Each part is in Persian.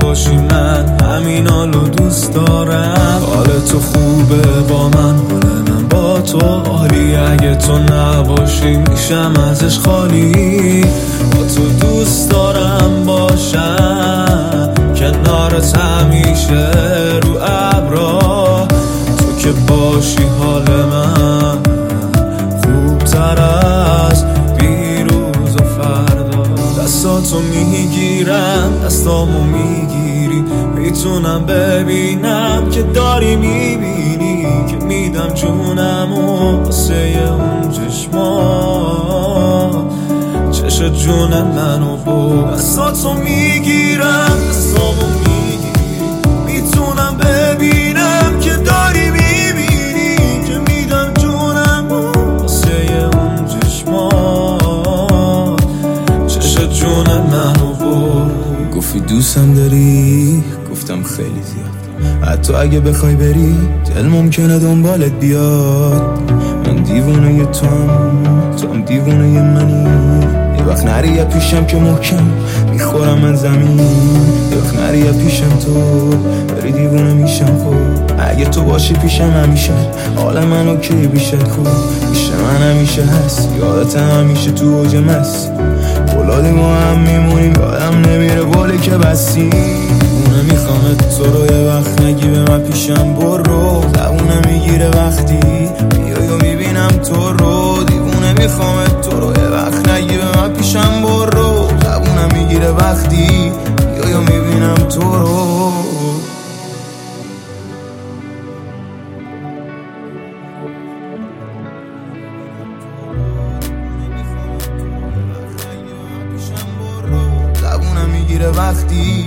باشی من همین حالو دوست دارم. حال تو خوبه با من، حال من با تو عالی. اگه تو نباشی میشم ازش خالی. با تو دوست دارم باشم کنارت همیشه رو ابرا. تو که باشی حال من خوبتر از دیروز و فردا. دستاتو میگیرم دستامو میگیری، میتونم ببینم که داری میبینی که میدم جونمو واسه اون چشما. چش جون منو با دستاتو میگیرم دستامو میگیری، میتونم ببینم که داری میبینی که میدم جونمو واسه اون چشما. چش جون منو با. گفتی دوستم داری، گفتم خیلی زیاد. حتی اگه بخوای بری دل ممکنه دنبالت بیاد. من دیوونه توام دیوونه منی. یه وقت نری یه پیشم که محکم میخورم من زمین. یه وقت نری یه پیشم تو بری دیوونه میشم. خب اگه تو باشی پیشم همیشه حال من اوکی بیشت. خب پیش من همیشه هست، یادت همیشه تو اوج مست. بلادی ما هم میمونیم، یادم نمیره بولی که بستی. دیوونه میخوامت تو رو، یه وقت نگی به من پیشم برو. زبونه میگیره وقتی بیای و میبینم تو رو. دیوونه میخوامت تو رو، یه وقت نگی به من پیشم برو. زبونه میگیره وقتی بیای و میبینم تو رو. وقتی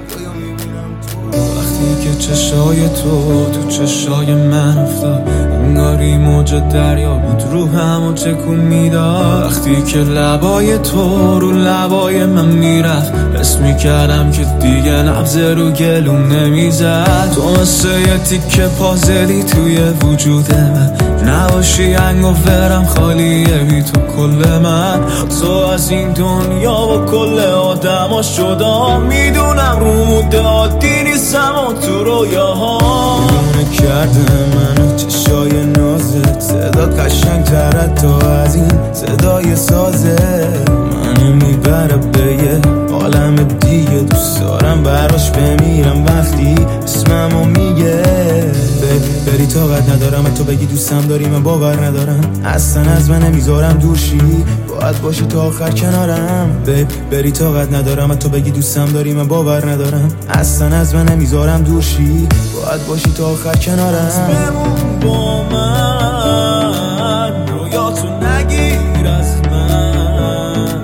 که چشای تو چشای من افتاد، انگاری موج دریا بود رو همو تکون میداد. وقتی که لبای تو رو لبای من میرفت، حس میکردم که دیگه نبض رو گلوم نمیزد. تو مثل یه تیکه پازلی توی وجود من، نباشی انگ و فرم خالیه بی تو کل من. تو از این دنیا و کل آدما شدا، میدونم رو مده عادی نیستم و تو رویاها. دیوونه کرده منو چشای نازت، صدا قشنگ تره تا از این صدای سازه. منو میبره به یه عالم دیگه، دوست دارم براش بمیرم وقتی اسممو میگه. بری طاقت ندارم تو بگی دوستم داری، من باور ندارم اصلا از من نمیذارم دورشی. باید باشی تا آخر کنارم. بری طاقت ندارم تو بگی دوستم داری، من باور ندارم اصلا از من نمیذارم دورشی. باید باشی تا آخر کنارم. بمون با من، رویاتو نگیر از من.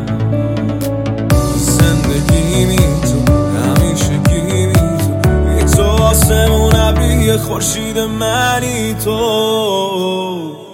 زندگی می تو همیشه گیمی تو، یه تو آسمون ابری خورشید منی تو.